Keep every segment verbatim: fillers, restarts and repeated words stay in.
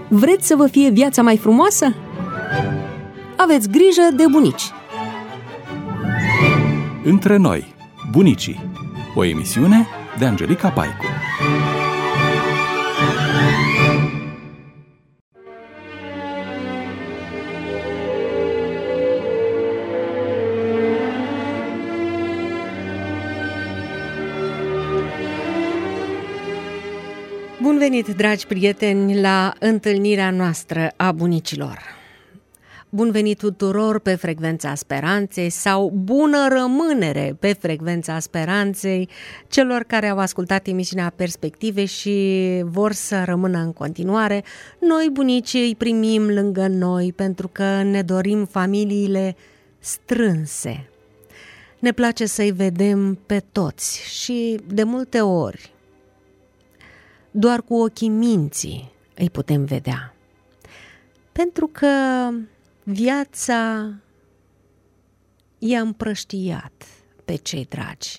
Vreți să vă fie viața mai frumoasă? Aveți grijă de bunici! Între noi, bunicii. O emisiune de Angelica Paicu. Bun venit, dragi prieteni, la întâlnirea noastră a bunicilor. Bun venit tuturor pe Frecvența Speranței sau bună rămânere pe Frecvența Speranței celor care au ascultat emisiunea Perspective și vor să rămână în continuare. Noi, bunicii, îi primim lângă noi pentru că ne dorim familiile strânse. Ne place să-i vedem pe toți și de multe ori doar cu ochii minții îi putem vedea. Pentru că viața i-a împrăștiat pe cei dragi.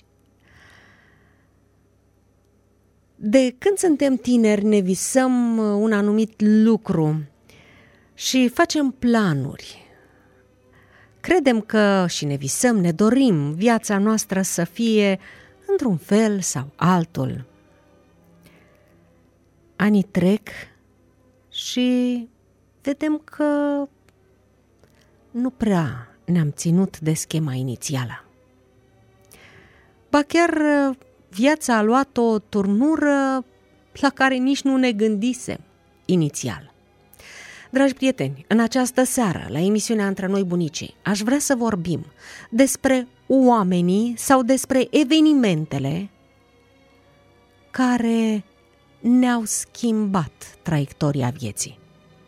De când suntem tineri ne visăm un anumit lucru și facem planuri. Credem că și ne visăm, ne dorim viața noastră să fie într-un fel sau altul. Anii trec și vedem că nu prea ne-am ținut de schema inițială. Ba chiar viața a luat o turnură la care nici nu ne gândisem inițial. Dragi prieteni, în această seară, la emisiunea Între noi bunicii, aș vrea să vorbim despre oamenii sau despre evenimentele care ne-au schimbat traiectoria vieții.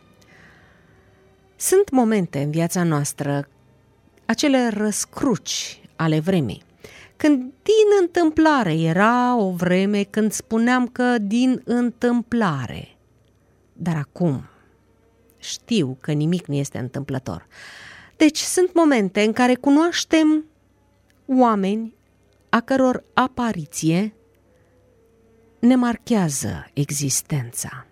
Sunt momente în viața noastră, acele răscruci ale vremii, când din întâmplare era o vreme când spuneam că din întâmplare, dar acum știu că nimic nu este întâmplător. Deci sunt momente în care cunoaștem oameni a căror apariție ne marchează existența.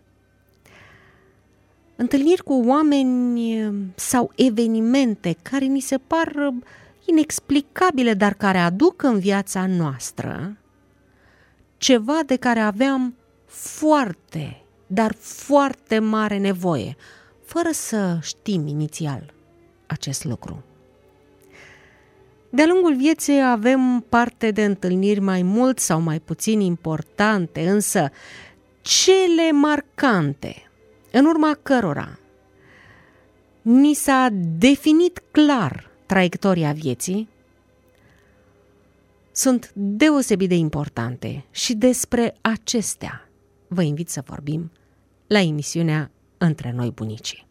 Întâlniri cu oameni sau evenimente care ni se par inexplicabile, dar care aduc în viața noastră ceva de care aveam foarte, dar foarte mare nevoie, fără să știm inițial acest lucru. De-a lungul vieții avem parte de întâlniri mai mult sau mai puțin importante, însă cele marcante, în urma cărora ni s-a definit clar traiectoria vieții, sunt deosebit de importante și despre acestea vă invit să vorbim la emisiunea Între noi bunicii.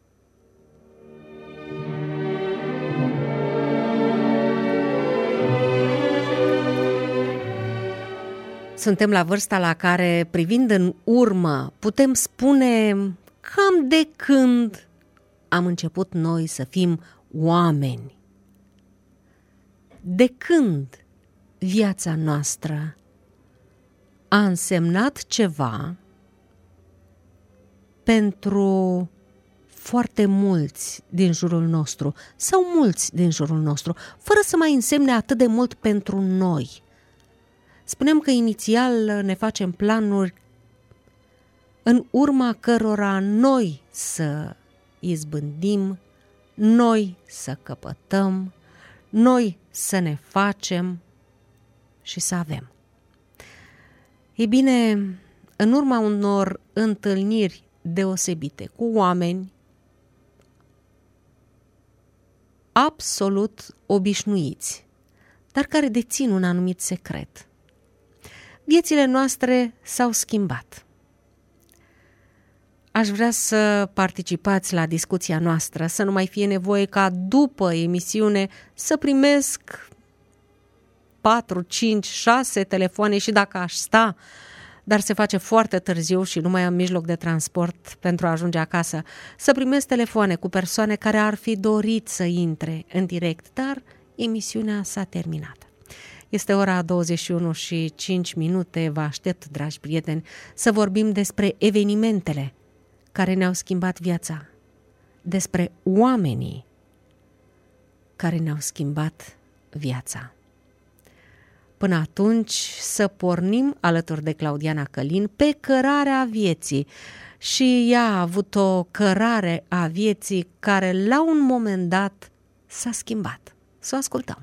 Suntem la vârsta la care, privind în urmă, putem spune cam de când am început noi să fim oameni. De când viața noastră a însemnat ceva pentru foarte mulți din jurul nostru sau mulți din jurul nostru, fără să mai însemne atât de mult pentru noi. Spuneam că inițial ne facem planuri în urma cărora noi să izbândim, noi să căpătăm, noi să ne facem și să avem. Ei bine, în urma unor întâlniri deosebite cu oameni absolut obișnuiți, dar care dețin un anumit secret, viețile noastre s-au schimbat. Aș vrea să participați la discuția noastră, să nu mai fie nevoie ca după emisiune să primesc patru, cinci, șase telefoane și dacă aș sta, dar se face foarte târziu și nu mai am mijloc de transport pentru a ajunge acasă, să primesc telefoane cu persoane care ar fi dorit să intre în direct, dar emisiunea s-a terminat. Este ora douăzeci și unu și cinci minute, vă aștept, dragi prieteni, să vorbim despre evenimentele care ne-au schimbat viața, despre oamenii care ne-au schimbat viața. Până atunci să pornim alături de Claudiana Călin pe cărarea vieții. Și ea a avut o cărare a vieții care la un moment dat s-a schimbat. Să o ascultăm.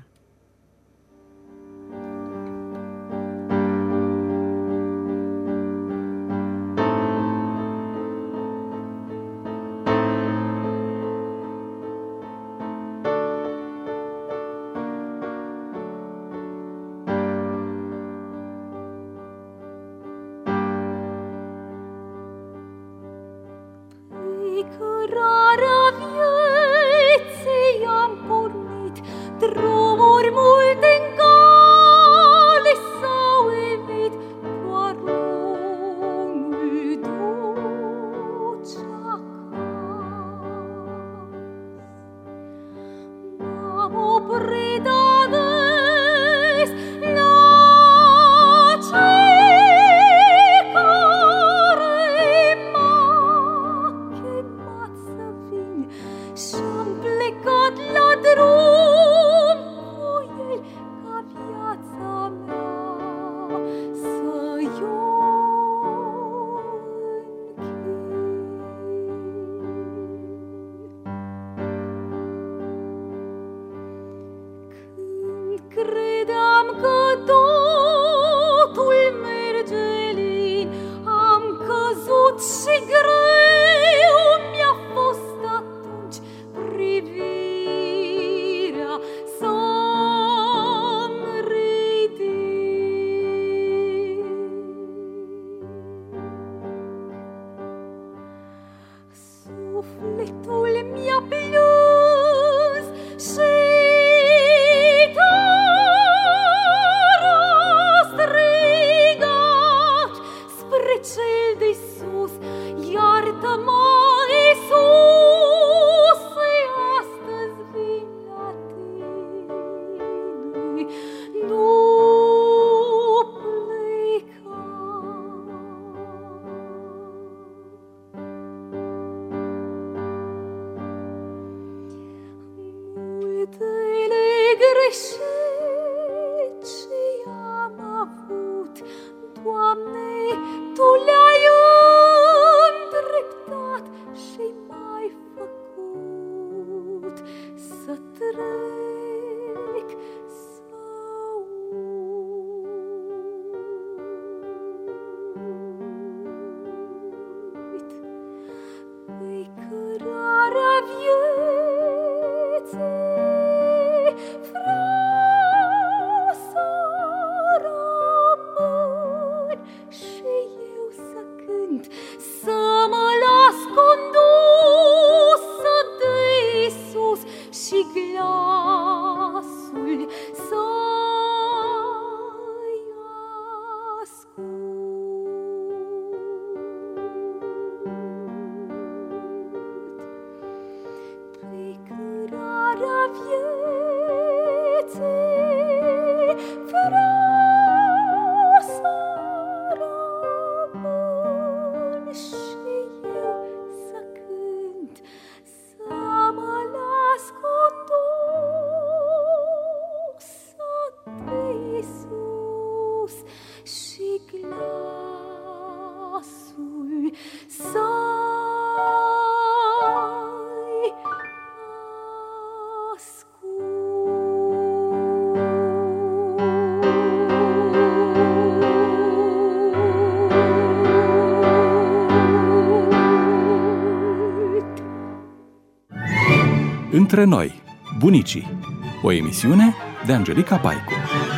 Între noi, bunicii, o emisiune de Angelica Paicu.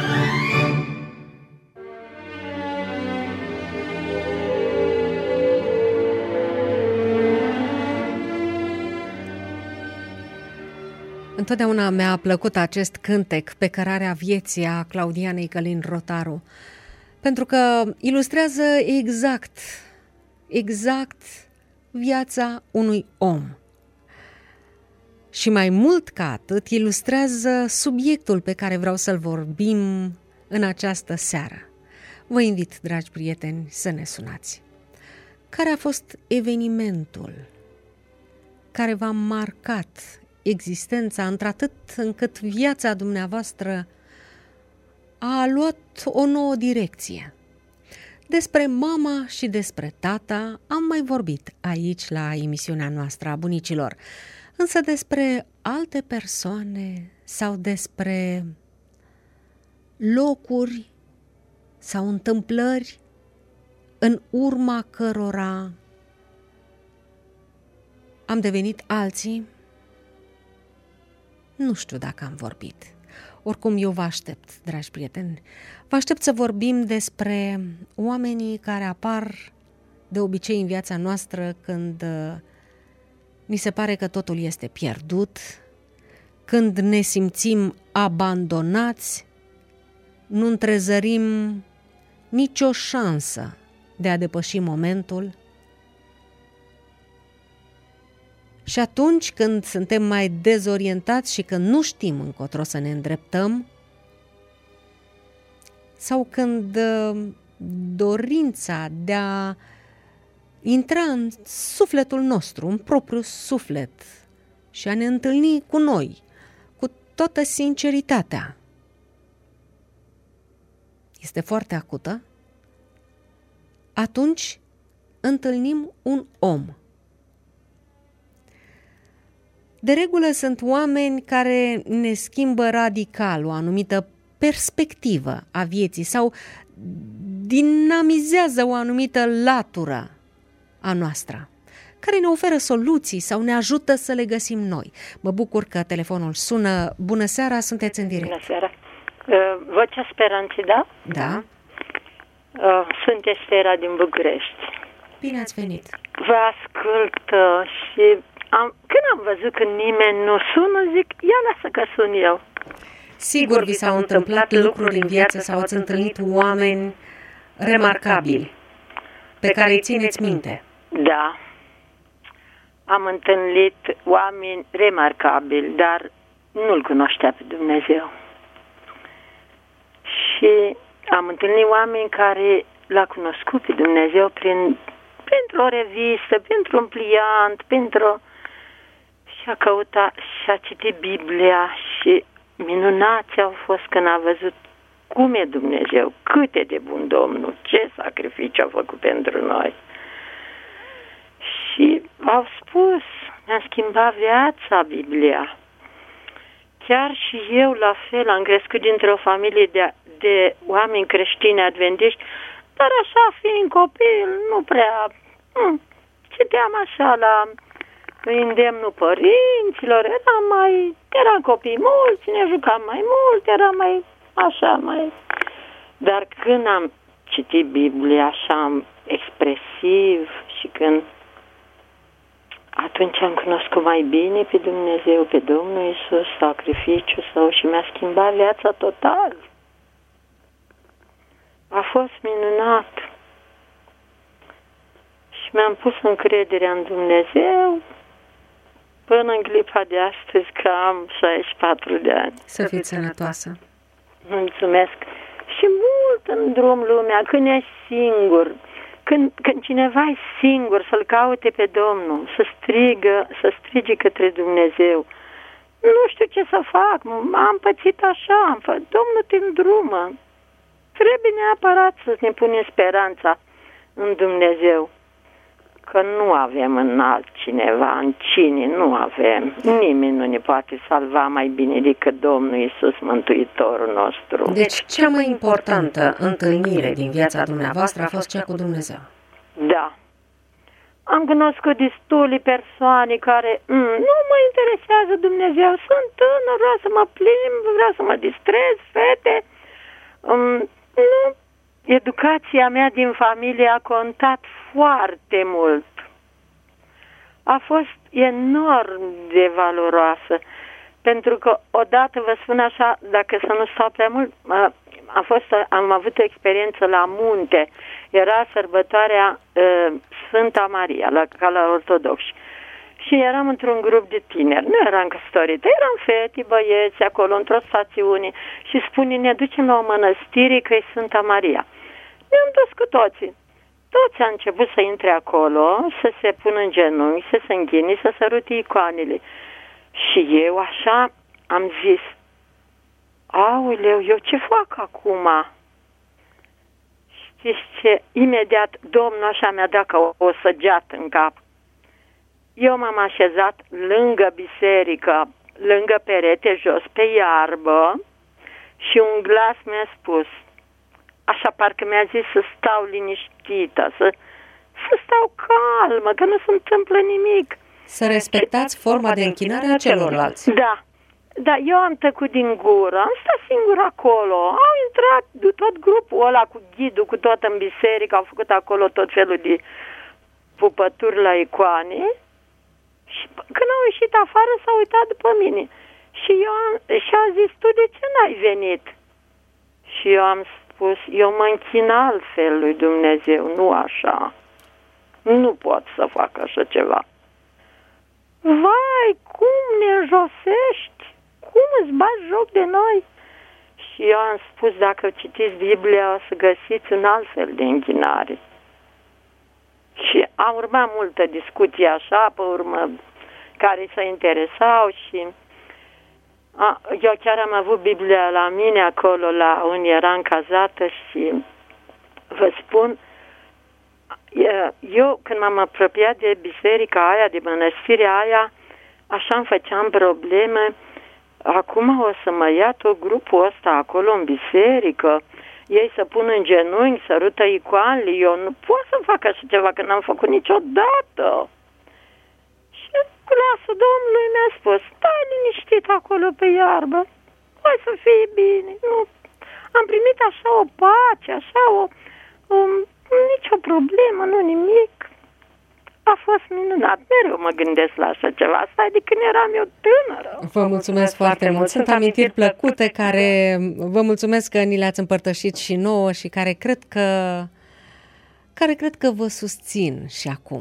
Întotdeauna mi-a plăcut acest cântec pe cărarea vieții a Claudianei Călin Rotaru, pentru că ilustrează exact, exact viața unui om. Și mai mult ca atât, ilustrează subiectul pe care vreau să-l vorbim în această seară. Vă invit, dragi prieteni, să ne sunați. care a fost evenimentul care v-a marcat existența într-atât încât viața dumneavoastră a luat o nouă direcție? Despre mama și despre tata am mai vorbit aici la emisiunea noastră a bunicilor, însă despre alte persoane sau despre locuri sau întâmplări în urma cărora am devenit alții, nu știu dacă am vorbit. Oricum, eu vă aștept, dragi prieteni, vă aștept să vorbim despre oamenii care apar de obicei în viața noastră când ni se pare că totul este pierdut, când ne simțim abandonați, nu întrezărim nicio șansă de a depăși momentul. Și atunci când suntem mai dezorientați și când nu știm încotro să ne îndreptăm, sau când dorința de a intra în sufletul nostru, în propriul suflet și a ne întâlni cu noi, cu toată sinceritatea, este foarte acută, atunci întâlnim un om. De regulă sunt oameni care ne schimbă radical o anumită perspectivă a vieții sau dinamizează o anumită latură a noastră, care ne oferă soluții sau ne ajută să le găsim noi. Mă bucur că telefonul sună. Bună seara, sunteți în direct. Bună seara. Vocea Speranței, da? Da. Sunt Estera din București. Bine ați venit. Vă ascult și am, când am văzut că nimeni nu sună, zic, ia lasă că sun eu. Sigur vi s-au întâmplat lucruri în viață sau ați întâlnit oameni remarcabili pe care îi țineți minte. Da. Am întâlnit oameni remarcabili, dar nu-L cunoștea pe Dumnezeu. Și am întâlnit oameni care L-a cunoscut pe Dumnezeu prin, printr-o revistă, printr-un pliant, printr-o... și a căutat și a citit Biblia și minunați au fost când a văzut cum e Dumnezeu, cât e de bun Domnul, ce sacrificiu a făcut pentru noi. Și au spus, mi-a schimbat viața Biblia. Chiar și eu la fel am crescut dintr-o familie de, de oameni creștini adventiști, dar așa fiind copil, nu prea... Hm, citeam așa la îndemnul părinților, eram mai... eram copii mulți, ne jucam mai mult, eram mai... așa, mai... Dar când am citit Biblia așa expresiv și când... atunci am cunoscut mai bine pe Dumnezeu, pe Domnul Iisus, sacrificiul Său și mi-a schimbat viața total. A fost minunat. Și mi-am pus încrederea în Dumnezeu până în clipa de astăzi, că am șaizeci și patru de ani. Să fiți sănătoasă. Mulțumesc. Și mult în drum lumea, când ești singur, Când, când cineva e singur, să-L caute pe Domnul, să strigă, să strige către Dumnezeu. Nu știu ce să fac, am pățit așa, am fă... Domnul te îndrumă. Trebuie neapărat să ne punem speranța în Dumnezeu. Că nu avem în altcineva, în cine nu avem. Nimeni nu ne poate salva mai bine decât Domnul Iisus, Mântuitorul nostru. Deci cea mai importantă întâlnire din viața dumneavoastră a fost cea cu Dumnezeu. Da. Am cunoscut destule persoane care mm, nu mă interesează Dumnezeu, sunt tânăr, vreau să mă plimb, vreau să mă distrez, fete. Um, nu. Educația mea din familie a contat foarte mult. A fost enorm de valoroasă. Pentru că odată, vă spun așa, dacă să nu stau prea mult, a fost, am avut o experiență la munte. Era sărbătoarea uh, Sfânta Maria, la, ca la ortodoxi. Și eram într-un grup de tineri. Nu eram căsătorită, eram fete, băieți acolo, într-o stațiune. Și spune, ne ducem la o mănăstire că e Sfânta Maria. Ne-am dus cu toții. toți au început să intre acolo, să se pună în genunchi, să se înghine, să sărute icoanele. Și eu așa am zis, aoleu, eu ce fac acum? Știți ce? Imediat Domnul așa mi-a dat ca o, o săgeată în cap. Eu m-am așezat lângă biserică, lângă perete, jos pe iarbă și un glas mi-a spus, așa parcă mi-a zis să stau liniștită, să, să stau calmă, că nu se întâmplă nimic. Să respectați forma de închinare a celorlalți. Da, da, eu am tăcut din gură, am stat singur acolo, au intrat tot grupul ăla cu ghidul, cu tot în biserică, au făcut acolo tot felul de pupături la icoane și când au ieșit afară s-au uitat după mine și eu am, și a zis, tu de ce n-ai venit? Și eu am spus, eu mă închin altfel lui Dumnezeu, nu așa, nu pot să fac așa ceva. Vai, cum ne înjosești? Cum îți bagi joc de noi? Și eu am spus, dacă citiți Biblia, o să găsiți un alt fel de închinare. Și a urmat multă discuție așa, pe urmă, care s-a interesau și a, eu chiar am avut Biblia la mine acolo, la unde eram cazată și vă spun, eu când m-am apropiat de biserica aia, de mănăstirea aia, așa îmi făceam probleme. Acum o să mă ia tot grupul ăsta acolo în biserică, ei să pun în genunchi, să rută icoanele, eu nu pot să fac așa ceva, că n-am făcut niciodată. Și glasul Domnului mi-a spus, stai liniștit acolo pe iarbă, o să fie bine. Nu. Am primit așa o pace, așa o... Um, nicio problemă, nu nimic. A fost minunat. Mereu mă gândesc la așa ceva. Asta e de când eram eu tânără. Vă mulțumesc foarte mult. Sunt amintiri plăcute care vă mulțumesc că ni le-ați împărtășit și nouă și care cred că care cred că vă susțin și acum.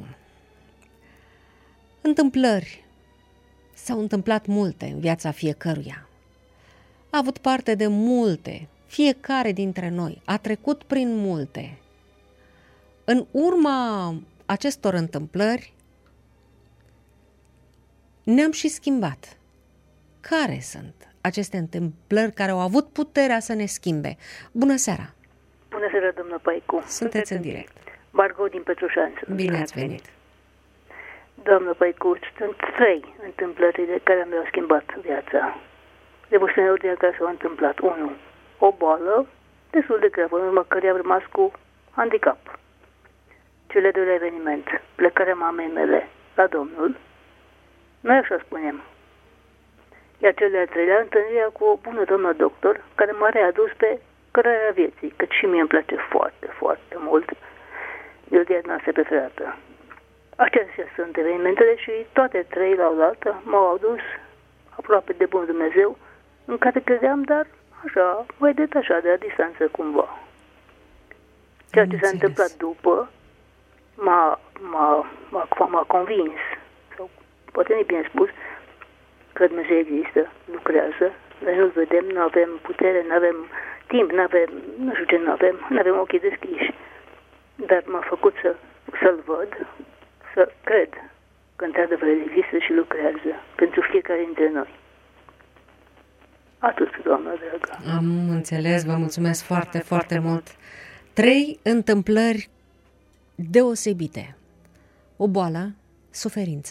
Întâmplări. S-au întâmplat multe în viața fiecăruia. A avut parte de multe. Fiecare dintre noi a trecut prin multe. În urma acestor întâmplări ne-am și schimbat. Care sunt aceste întâmplări care au avut puterea să ne schimbe? Bună seara! Bună seara, domnul Paicu! Sunteți în direct. Margot din Petroșanță. Bine ați venit! Doamnă Paicu, sunt trei întâmplările care mi-au schimbat viața. De puține ordine care s-au întâmplat. Unu, o boală destul de gravă, în urma care am rămas cu handicap. Cele doilea eveniment, plecarea mamei mele la Domnul, noi așa spunem. Iar cel de-al treilea, întâlnirea cu o bună doamnă doctor, care m-a readus pe cărarea vieții, cât și mie îmi place foarte, foarte mult, melodia noastră preferată. Acestea sunt evenimentele și toate trei la oaltă m-au adus aproape de bun Dumnezeu, în care credeam, dar așa, mai detașat de la distanță cumva. Ceea ce s-a întâmplat după m-a, m-a, m-a, m-a convins, sau poate nu e bine spus, că Dumnezeu există, lucrează, noi nu-L vedem, nu avem putere, nu avem timp, nu avem, nu știu ce nu avem, nu avem ochii deschiși, dar m-a făcut să, să-L văd, să cred că într-adevăr există și lucrează pentru fiecare dintre noi. Atât, doamnă dragă. Am înțeles, vă mulțumesc foarte, foarte mult. Trei întâmplări deosebite. O boală, suferința,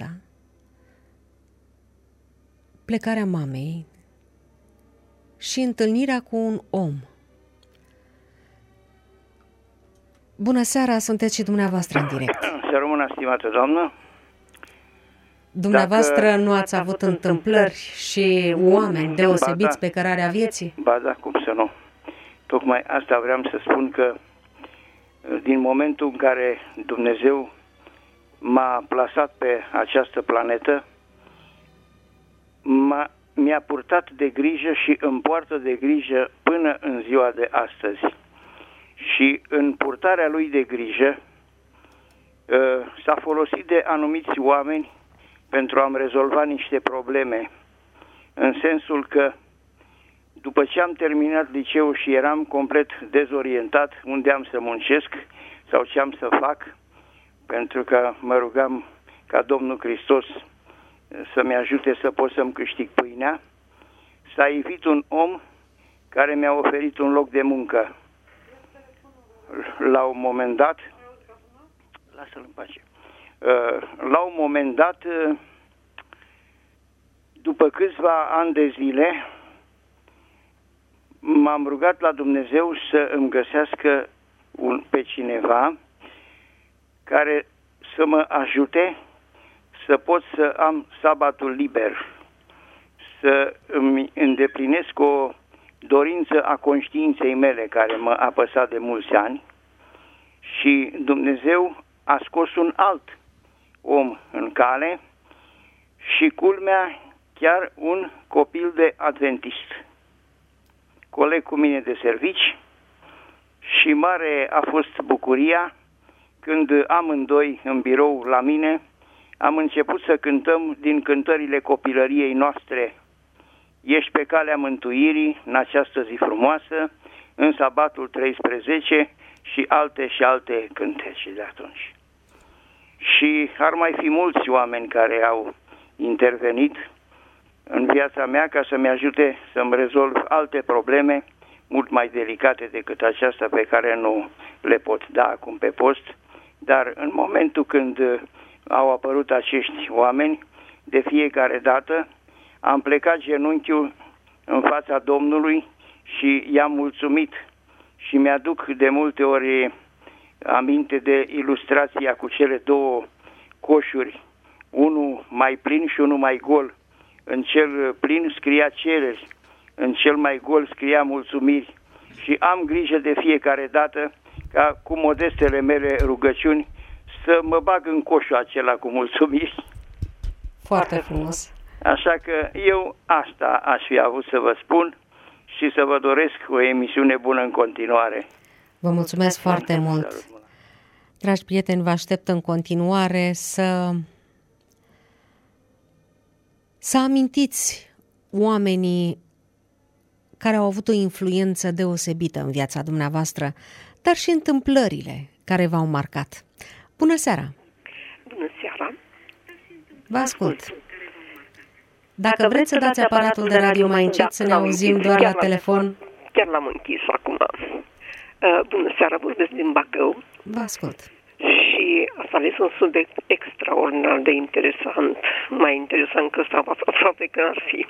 plecarea mamei și întâlnirea cu un om. Bună seara, sunteți și dumneavoastră în direct. Să rămână, stimată doamnă. Dumneavoastră Dacă nu ați avut întâmplări și oameni deosebiți pe cărarea vieții? Ba da, cum să nu. Tocmai asta vreau să spun, că din momentul în care Dumnezeu m-a plasat pe această planetă, m-a, mi-a purtat de grijă și îmi poartă de grijă până în ziua de astăzi. Și în purtarea lui de grijă s-a folosit de anumiți oameni pentru a-mi rezolva niște probleme, în sensul că după ce am terminat liceul și eram complet dezorientat unde am să muncesc, sau ce am să fac, pentru că mă rugam ca Domnul Hristos să-mi ajute să pot să-mi câștig pâinea. S-a ivit un om care mi-a oferit un loc de muncă. La un moment dat, lasă-l în pace, la un moment dat, după câțiva ani de zile, m-am rugat la Dumnezeu să îmi găsească un, pe cineva care să mă ajute să pot să am sabatul liber, să îmi îndeplinesc o dorință a conștiinței mele care mă apăsa de mulți ani, și Dumnezeu a scos un alt om în cale și, culmea, chiar un copil de adventist, coleg cu mine de servici, și mare a fost bucuria când amândoi în birou la mine am început să cântăm din cântările copilăriei noastre: Ești pe calea mântuirii în această zi frumoasă, în sabatul treisprezece, și alte și alte cântece de atunci. Și ar mai fi mulți oameni care au intervenit în viața mea ca să-mi ajute să-mi rezolv alte probleme mult mai delicate decât aceasta pe care nu le pot da acum pe post, dar în momentul când au apărut acești oameni, de fiecare dată am plecat genunchiul în fața Domnului și i-am mulțumit, și mi-aduc de multe ori aminte de ilustrația cu cele două coșuri, unul mai plin și unul mai gol. În cel plin scria cereri, în cel mai gol scria mulțumiri, și am grijă de fiecare dată ca cu modestele mele rugăciuni să mă bag în coșul acela cu mulțumiri. Foarte frumos. Așa că eu asta aș fi avut să vă spun și să vă doresc o emisiune bună în continuare. Vă mulțumesc foarte mult. Dragi prieteni, vă aștept în continuare să să amintiți oamenii care au avut o influență deosebită în viața dumneavoastră, dar și întâmplările care v-au marcat. Bună seara! Bună seara! Vă ascult! Dacă vreți să dați aparatul de radio mai încet, să ne auzim doar la telefon. Chiar l-am închis acum. Bună seara, vorbesc din Bacău. Vă ascult. Și ați ales un subiect extraordinar de interesant, mai interesant că ăsta aproape că ar fi.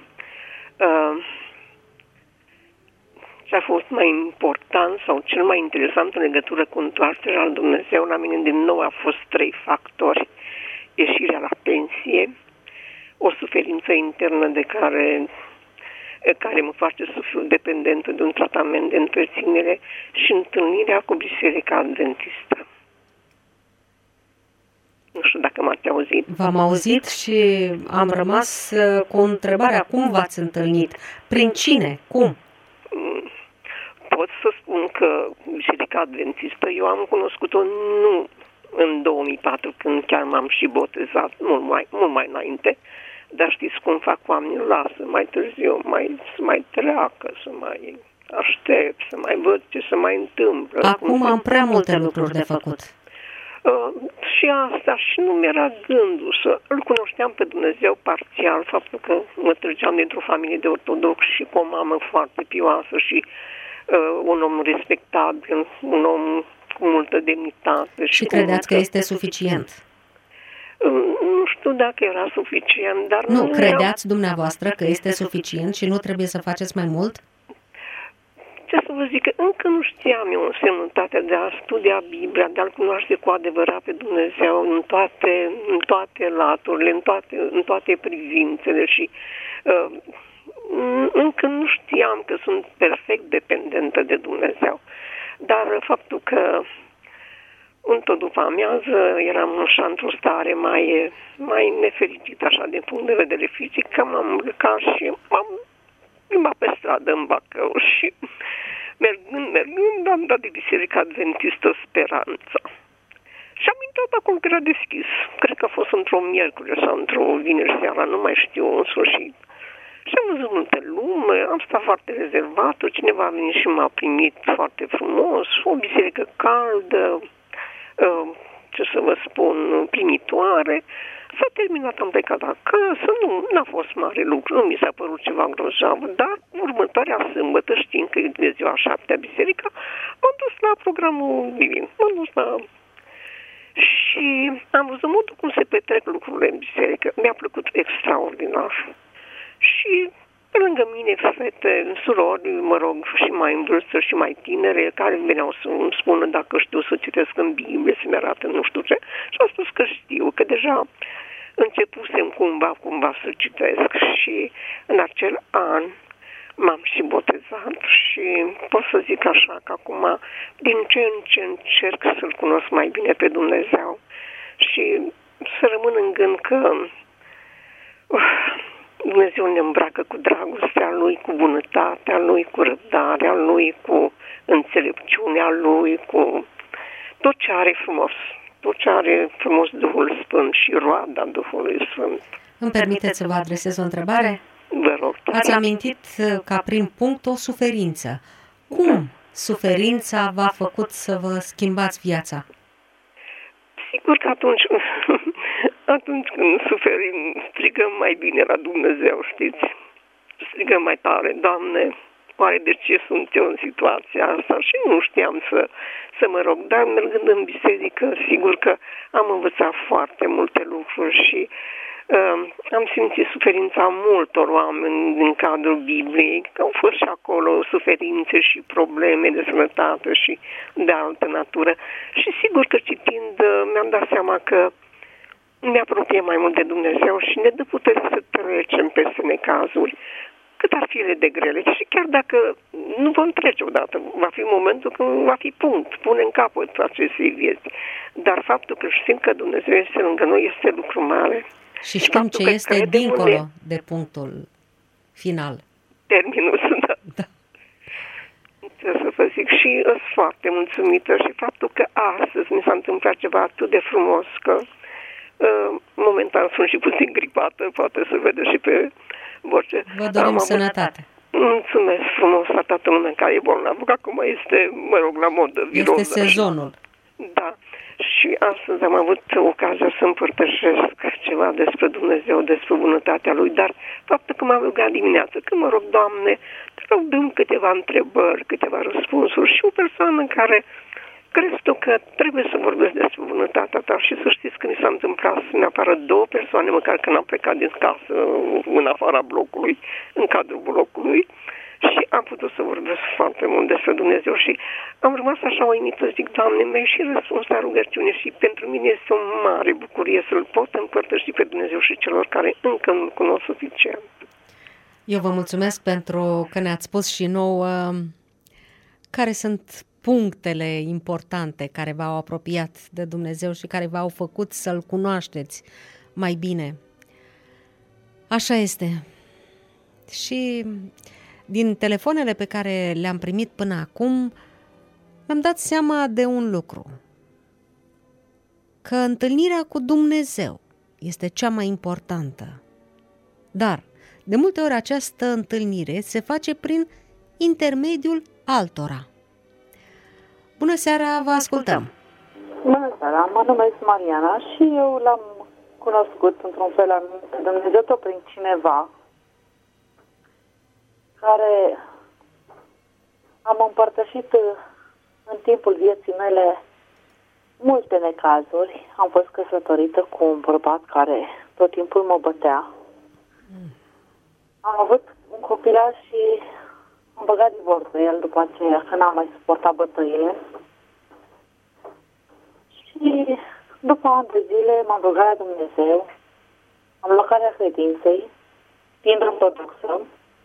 Ce a fost mai important sau cel mai interesant în legătură cu întoarcerea la Dumnezeu la mine, din nou, a fost trei factori: ieșirea la pensie, o suferință internă de care, care mă face să fiu dependentă de un tratament de întreținere, și întâlnirea cu Biserica Adventistă. Nu știu dacă m-ați auzit. V-am auzit și am rămas cu întrebarea: cum v-ați întâlnit? Prin cine? Cum? Pot să spun că Biserica Adventistă eu am cunoscut-o nu în două mii patru, când chiar m-am și botezat, mult mai, mult mai înainte, dar știți cum fac oamenii, lasă mai târziu, mai, să mai treacă, să mai aștept, să mai văd ce se mai întâmplă. Acum am prea multe lucruri de făcut. Uh, și asta, și nu mi-era gândul să îl cunoșteam pe Dumnezeu parțial, faptul că mă trăgeam dintr-o familie de ortodoxi și cu o mamă foarte pioasă și uh, un om respectabil, un om cu multă demnitate. Și, și credeați multă... că este suficient? Uh, nu știu dacă era suficient, dar... Nu, nu credeați era... dumneavoastră că este suficient și nu trebuie să faceți mai mult? Ce să vă zic, că încă nu știam eu însemnătatea de a studia Biblia, de a-L cunoaște cu adevărat pe Dumnezeu în toate, în toate laturile, în toate, în toate privințele, și uh, încă nu știam că sunt perfect dependentă de Dumnezeu. Dar faptul că în tot după amiază eram așa într-o stare mai, mai nefericită, așa, din punct de vedere fizic, că m-am plecat și m-am plimbat pe stradă în Bacău și mergând, mergând, am dat de Biserica Adventistă Speranța. Și am intrat acolo că era deschis. Cred că a fost într-o miercuri sau într-o vineri seara, nu mai știu în sfârșit. Și am văzut multe lume, am stat foarte rezervată, cineva a venit și m-a primit foarte frumos, o biserică caldă, ce să vă spun, primitoare. S-a terminat, am plecat acasă, nu n-a fost mare lucru, nu mi s-a părut ceva grozav, dar următoarea sâmbătă, știind că e de ziua șaptea biserica, m-am dus la programul divin, m-am dus la... Și am văzut modul cum se petrec lucrurile în biserică. Mi-a plăcut extraordinar. Și pe lângă mine fete, surori, mă rog, și mai în vârstă și mai tinere, care veneau să îmi spună dacă știu să citesc în Biblie, să-mi arată nu știu ce. Și am spus că știu, că deja începusem cumva, cumva să citesc. Și în acel an m-am și botezat și pot să zic așa că acum din ce în ce încerc să-L cunosc mai bine pe Dumnezeu și să rămân în gând că uh, Dumnezeu ne îmbracă cu dragostea Lui, cu bunătatea Lui, cu răbdarea Lui, cu înțelepciunea Lui, cu tot ce are frumos, tot ce are frumos Duhul Sfânt și roada Duhului Sfânt. Îmi permiteți să vă adresez o întrebare? Vă rog. Ați amintit ca prim punct o suferință. Cum suferința v-a făcut să vă schimbați viața? Sigur că atunci, atunci când suferim, strigăm mai bine la Dumnezeu, știți? Strigăm mai tare, Doamne, oare de ce sunt eu în situația asta? Și nu știam să, să mă rog, dar mergând în biserică, sigur că am învățat foarte multe lucruri și Uh, am simțit suferința multor oameni din cadrul Bibliei, că au fost și acolo suferințe și probleme de sănătate și de altă natură. Și sigur că citind uh, mi-am dat seama că ne apropie mai mult de Dumnezeu și ne dă putere să trecem peste necazuri, cât ar fi ele de grele. Și chiar dacă nu vom trece odată, va fi momentul când va fi punct, pune în capăt acestei vieți. Dar faptul că știm că Dumnezeu este lângă noi este lucru mare. Și știm ce este dincolo de... de punctul final. Terminul, da. da. Ce să vă zic, și sunt foarte mulțumită și faptul că astăzi mi s-a întâmplat ceva atât de frumos, că uh, momentan sunt și puțin gripată, poate se vede și pe voce. Vă dorim Am sănătate. Mulțumesc frumos la toată lumea care e bolnavă, că acum este, mă rog, la modă viroză. Este sezonul. Da. Și astăzi am avut ocazia să împărtășesc ceva despre Dumnezeu, despre bunătatea Lui, dar faptul că m-am rugat dimineață, că mă rog, Doamne, te rog, dăm câteva întrebări, câteva răspunsuri și o persoană care crezi tu că trebuie să vorbesc despre bunătatea Ta și să știți că mi s-a întâmplat să ne apară două persoane, măcar că n-am plecat din casă în afara blocului, în cadrul blocului, și am putut să vorbesc foarte mult despre Dumnezeu și am rămas așa uimită, zic, Doamne, mi-ai și răspuns la rugăciune și pentru mine este o mare bucurie să-L pot împărtăși pe Dumnezeu și celor care încă nu-L cunosc suficient. Eu vă mulțumesc pentru că ne-ați spus și nouă care sunt punctele importante care v-au apropiat de Dumnezeu și care v-au făcut să-L cunoașteți mai bine. Așa este. Și din telefoanele pe care le-am primit până acum, mi-am dat seama de un lucru. Că întâlnirea cu Dumnezeu este cea mai importantă. Dar, de multe ori, această întâlnire se face prin intermediul altora. Bună seara, vă ascultăm! Bună seara, mă numesc Mariana și eu l-am cunoscut într-un fel anumit Dumnezeu tot prin cineva care am împărtășit în timpul vieții mele multe necazuri. Am fost căsătorită cu un bărbat care tot timpul mă bătea. Am avut un copilaj și am băgat divorțul el după aceea, că n-am mai suportat bătăile. Și după ani de zile m-am rugat la Dumnezeu, am luat calea credinței, fiind ortodoxă,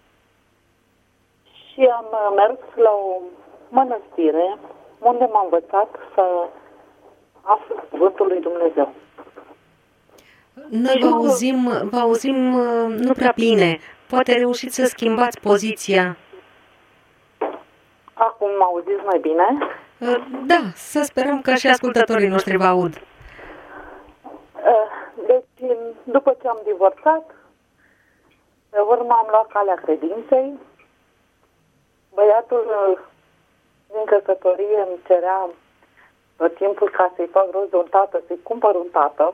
și am mers la o mănăstire unde m-am învățat să aflu cuvântul lui Dumnezeu. Noi vă auzim, vă auzim nu prea bine. Poate reușiți să schimbați poziția. Acum mă auziți mai bine? Da, să sperăm că și ascultătorii noștri vă aud. Deci, după ce am divorțat, pe urmă am luat calea credinței. Băiatul din căsătorie îmi cerea tot timpul ca să-i fac rost de un tată, să-i cumpăr un tată.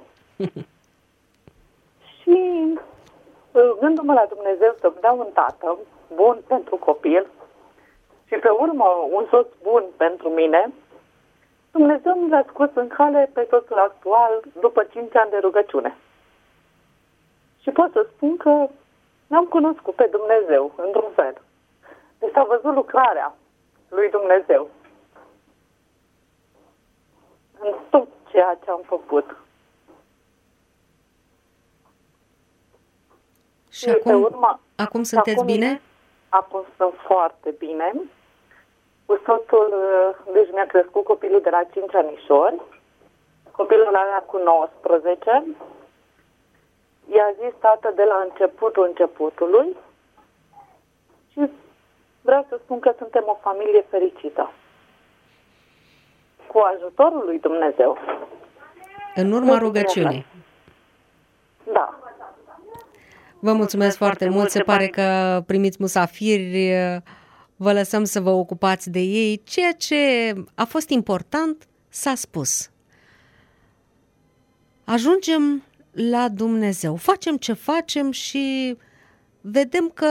Și gându-mă la Dumnezeu să-mi dau un tată bun pentru copil și pe urmă un soț bun pentru mine, Dumnezeu mi l-a scos în cale pe soțul actual după cinci ani de rugăciune. Și pot să spun că n-am cunoscut pe Dumnezeu, într-un fel. Deci a văzut lucrarea lui Dumnezeu în tot ceea ce am făcut. Și, și acum, urma, acum sunteți acum, bine? Acum sunt foarte bine. Cu soțul, deci mi-a crescut copilul de la cinci anișori. Copilul avea cu nouăsprezece. I-a zis tată de la începutul începutului și vreau să spun că suntem o familie fericită. Cu ajutorul lui Dumnezeu. În urma rugăciunii. Da. Vă mulțumesc foarte mult. Se pare că primiți musafiri, vă lăsăm să vă ocupați de ei. Ceea ce a fost important s-a spus. Ajungem la Dumnezeu. Facem ce facem și vedem că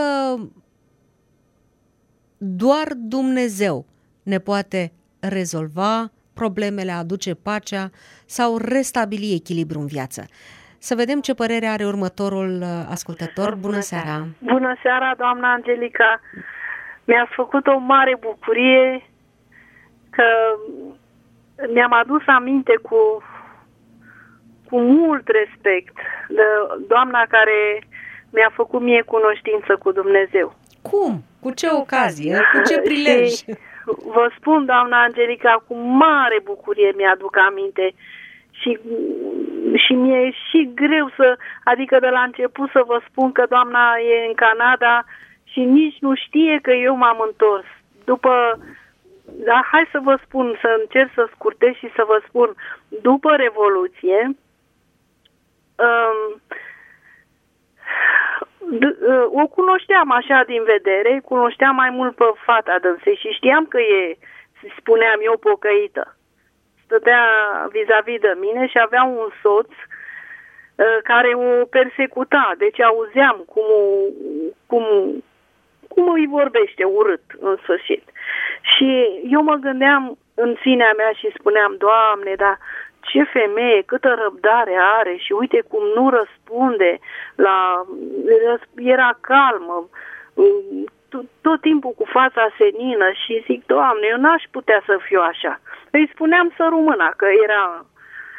doar Dumnezeu ne poate rezolva problemele, aduce pacea sau restabili echilibru în viață. Să vedem ce părere are următorul ascultător. Bună seara! Bună seara, doamna Angelica! Mi-a făcut o mare bucurie că mi-am adus aminte cu, cu mult respect de doamna care mi-a făcut mie cunoștință cu Dumnezeu. Cum? Cu ce ocazie? Cu ce prilej? Vă spun, doamna Angelica, cu mare bucurie mi-aduc aminte și, și mi-e și greu să, adică de la început să vă spun că doamna e în Canada și nici nu știe că eu m-am întors. După, da, hai să vă spun, să încerc să scurtez și să vă spun, după Revoluție, um, o cunoșteam așa din vedere, cunoșteam mai mult pe fata dânsei și știam că e, spuneam eu, pocăită. Stătea vis-a-vis de mine și avea un soț uh, care o persecuta, deci auzeam cum, cum, cum îi vorbește urât în sfârșit. Și eu mă gândeam în sinea mea și spuneam, Doamne, dar ce femeie, câtă răbdare are și uite cum nu răspunde, la, era calmă, tot timpul cu fața senină și zic, Doamne, eu n-aș putea să fiu așa. Îi spuneam să rămână, că era,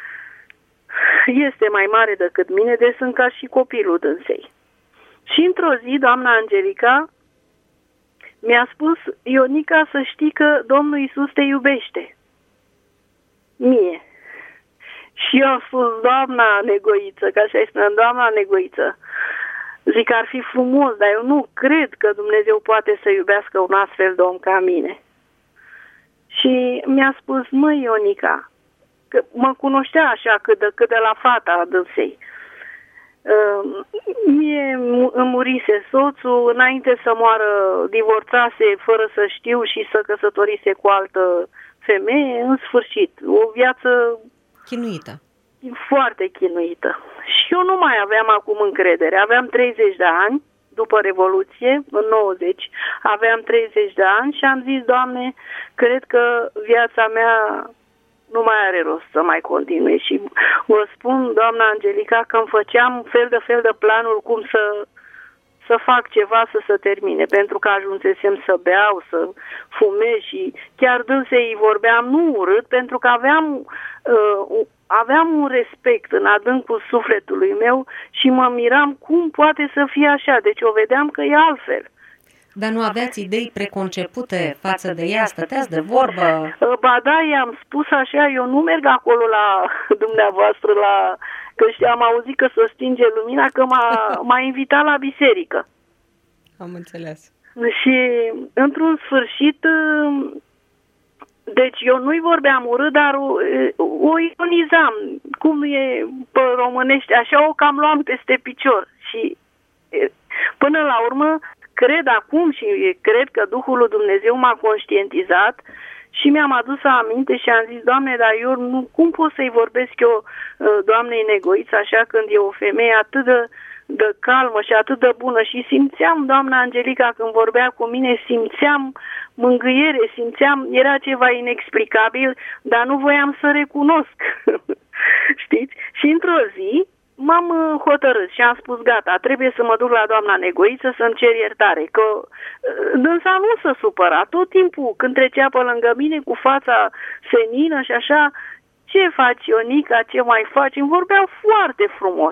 este mai mare decât mine, deci sunt ca și copilul dânsei. Și într-o zi, doamna Angelica mi-a spus, Ionica, să știi că Domnul Iisus te iubește. Mie. Și eu am spus, doamna negoiță, că așa-i spuneam, doamna negoiță, zic, ar fi frumos, dar eu nu cred că Dumnezeu poate să iubească un astfel de om ca mine. Și mi-a spus, măi, Ionica, că mă cunoștea așa cât de, cât de la fata dânsei. Uh, mie îmi murise soțul, înainte să moară divorțase fără să știu și să căsătorise cu altă femeie, în sfârșit, o viață chinuită. Foarte chinuită. Și eu nu mai aveam acum încredere. Aveam treizeci de ani, după Revoluție, în nouăzeci, aveam treizeci de ani și am zis, Doamne, cred că viața mea nu mai are rost să mai continue. Și vă spun, doamna Angelica, că îmi făceam fel de fel de planuri cum să, să fac ceva să se termine, pentru că ajunsesem să beau, să fumez și chiar dânsei vorbeam, nu urât, pentru că aveam, uh, aveam un respect în adâncul sufletului meu și mă miram cum poate să fie așa, deci o vedeam că e altfel. Dar nu aveați idei preconcepute față de ea? Stăteați de vorbă? Ba da, i-am spus așa, eu nu merg acolo la dumneavoastră, la... că am auzit că se stinge lumina, că m-a, m-a invitat la biserică. Am înțeles. Și într-un sfârșit, deci eu nu-i vorbeam urât, dar o, o ironizam, cum e pe românește, așa o cam luam peste picior. Și până la urmă, cred acum și cred că Duhul lui Dumnezeu m-a conștientizat Și mi-am adus aminte și am zis, Doamne, dar eu nu, cum pot să-i vorbesc eu doamnei Negoiță așa când e o femeie atât de, de calmă și atât de bună? Și simțeam, doamna Angelica, când vorbea cu mine, simțeam mângâiere, simțeam, era ceva inexplicabil, dar nu voiam să recunosc. Știți? Și într-o zi m-am hotărât și am spus, gata, trebuie să mă duc la doamna Negoiță să-mi cer iertare, că dânsa nu se supăra. Tot timpul când trecea pe lângă mine cu fața senină și așa, ce faci, Ionica, ce mai faci? Îmi vorbeau foarte frumos.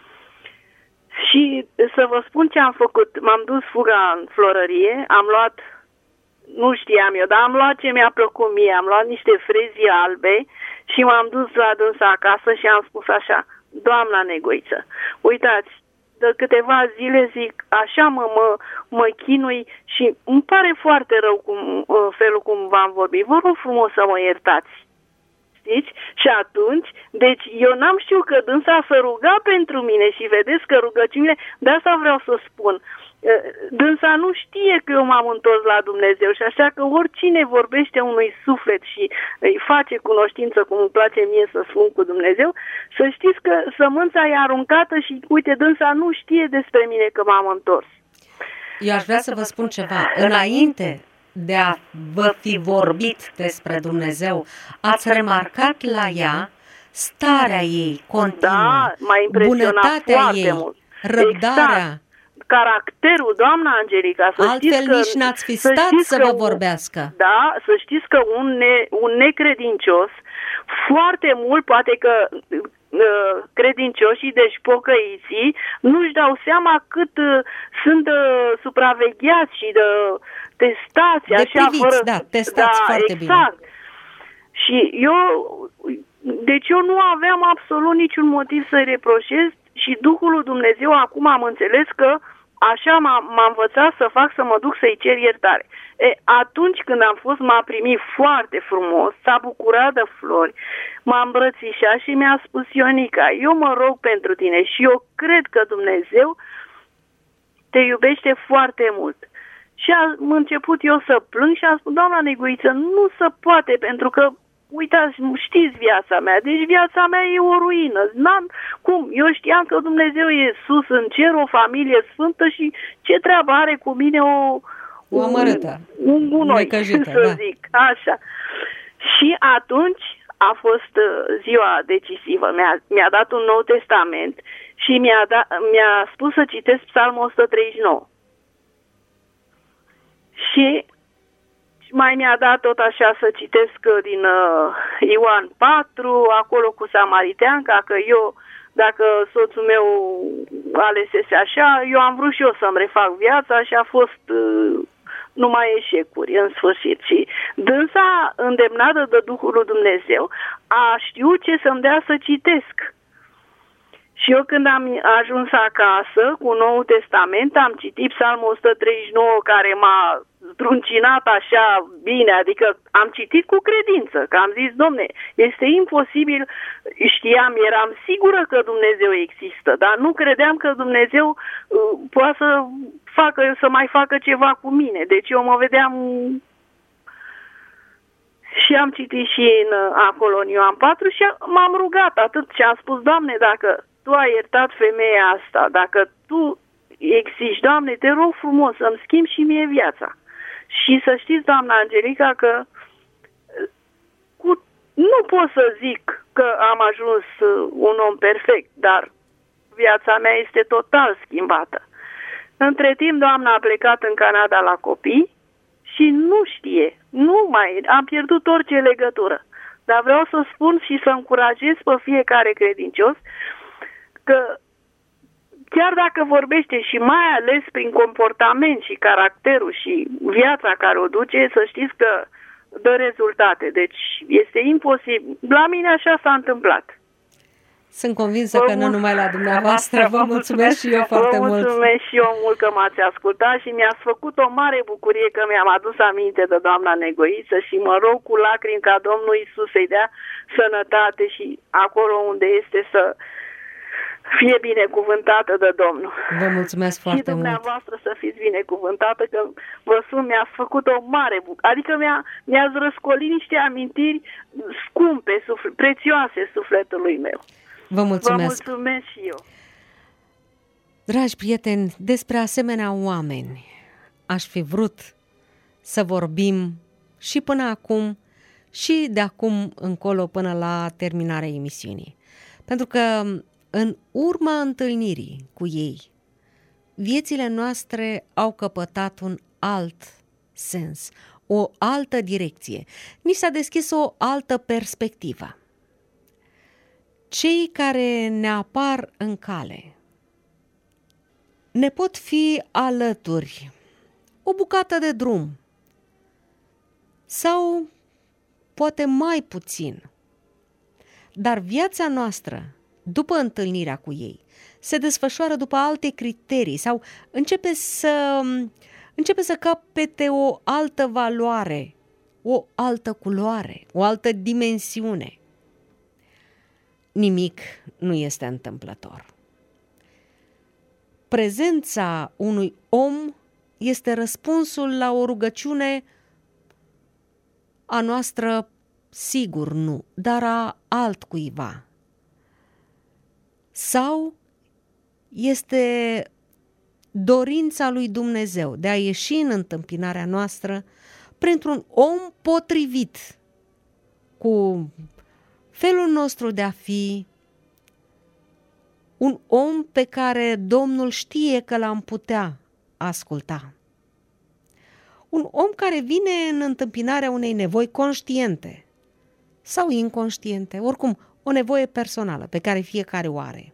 Și să vă spun ce am făcut. M-am dus fuga în florărie, am luat, nu știam eu, dar am luat ce mi-a plăcut mie, am luat niște frezii albe și m-am dus la dânsa acasă și am spus așa, doamna Negoiță, uitați, de câteva zile zic, așa mă, mă, mă chinui și îmi pare foarte rău cum, felul cum v-am vorbit. Vă rog frumos să mă iertați. Știți? Și atunci, deci eu n-am știut că dânsa să ruga pentru mine și vedeți că rugăciunile, de asta vreau să spun, dânsa nu știe că eu m-am întors la Dumnezeu și așa că oricine vorbește unui suflet și îi face cunoștință, cum îmi place mie să spun, cu Dumnezeu, să știți că sămânța e aruncată și uite, dânsa nu știe despre mine că m-am întors. Eu aș vrea să vă spun ceva. Înainte de a vă fi vorbit despre Dumnezeu, ați remarcat la ea starea ei continuă, da, m-a impresionat bunătatea foarte ei, mult. răbdarea. Exact. Caracterul, doamna Angelica, să altfel știți că, nici n-ați fi stat să, să vă vorbească. Da, să știți că un, ne, un necredincios, foarte mult, poate că uh, credincioșii, deci pocăiții, nu-și dau seama cât uh, sunt uh, supravegheați și de testați. De așa, priviți, fără, da, testați da, foarte exact. bine. Și eu, deci eu nu aveam absolut niciun motiv să-i reproșez și Duhul lui Dumnezeu acum am înțeles că așa m-a, m-a învățat să fac, să mă duc să-i cer iertare. E, atunci când am fost, m-a primit foarte frumos, s-a bucurat de flori, m-a îmbrățișat și mi-a spus, Ionica, eu mă rog pentru tine și eu cred că Dumnezeu te iubește foarte mult. Și am început eu să plâng și am spus, doamna Negoiță, nu se poate, pentru că uitați, știți viața mea, deci viața mea e o ruină. N-am, cum? Eu știam că Dumnezeu e sus în cer, o familie sfântă și ce treabă are cu mine o... O amărâtă. Un, un gunoi, necăjită, să da. zic, așa. Și atunci a fost ziua decisivă. Mi-a, mi-a dat un Nou Testament și mi-a, da, mi-a spus să citesc Psalmul o sută treizeci și nouă. Și mai mi-a dat tot așa să citesc din uh, Ioan patru, acolo cu Samariteanca, că eu, dacă soțul meu alesese așa, eu am vrut și eu să-mi refac viața și a fost uh, numai eșecuri în sfârșit. Și dânsa, îndemnată de Duhul lui Dumnezeu, a știut ce să-mi dea să citesc. Și eu când am ajuns acasă cu Noul Testament, am citit Psalmul o sută treizeci și nouă, care m-a zdruncinat așa bine, adică am citit cu credință, că am zis, domne, este imposibil, știam, eram sigură că Dumnezeu există, dar nu credeam că Dumnezeu uh, poate să facă, să mai facă ceva cu mine. Deci eu mă vedeam și am citit și în, acolo în Ioan patru și m-am rugat atât și am spus, Doamne, dacă Tu ai iertat femeia asta, dacă Tu existi, Doamne, te rog frumos să-mi schimbi și mie viața. Și să știți, doamna Angelica, că cu, nu pot să zic că am ajuns un om perfect, dar viața mea este total schimbată. Între timp, doamna a plecat în Canada la copii și nu știe, nu mai, am pierdut orice legătură. Dar vreau să spun și să încurajez pe fiecare credincios că chiar dacă vorbește și mai ales prin comportament și caracterul și viața care o duce, să știți că dă rezultate. Deci este imposibil. La mine așa s-a întâmplat. Sunt convinsă că nu numai la dumneavoastră. Vă mulțumesc și eu foarte mult. Vă mulțumesc și eu mult că m-ați ascultat și mi-ați făcut o mare bucurie că mi-am adus aminte de doamna Negoiță și mă rog cu lacrimi ca Domnul Iisus să-i dea sănătate și acolo unde este să fie binecuvântată de Domnul. Vă mulțumesc foarte mult. Și dumneavoastră să fiți binecuvântată, că vă sun, mi-ați făcut o mare bucurie. Adică mi-a, mi-ați răscolit niște amintiri scumpe, sufl- prețioase sufletului meu. Vă mulțumesc. Vă mulțumesc și eu. Dragi prieteni, despre asemenea oameni aș fi vrut să vorbim și până acum și de acum încolo până la terminarea emisiunii. Pentru că în urma întâlnirii cu ei, viețile noastre au căpătat un alt sens, o altă direcție. Ni s-a deschis o altă perspectivă. Cei care ne apar în cale ne pot fi alături o bucată de drum sau poate mai puțin. Dar viața noastră, după întâlnirea cu ei, se desfășoară după alte criterii sau începe să, începe să capete o altă valoare, o altă culoare, o altă dimensiune. Nimic nu este întâmplător. Prezența unui om este răspunsul la o rugăciune a noastră, sigur nu, dar a altcuiva. Sau este dorința lui Dumnezeu de a ieși în întâmpinarea noastră printr-un om potrivit cu felul nostru de a fi, un om pe care Domnul știe că l-am putea asculta. Un om care vine în întâmpinarea unei nevoi conștiente sau inconștiente, oricum o nevoie personală pe care fiecare o are.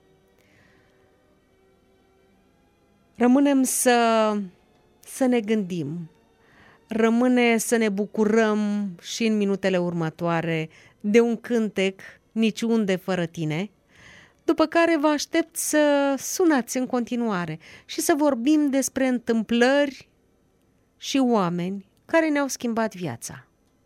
Rămânem să, să ne gândim, rămâne să ne bucurăm și în minutele următoare de un cântec Niciunde fără tine, după care vă aștept să sunați în continuare și să vorbim despre întâmplări și oameni care ne-au schimbat viața.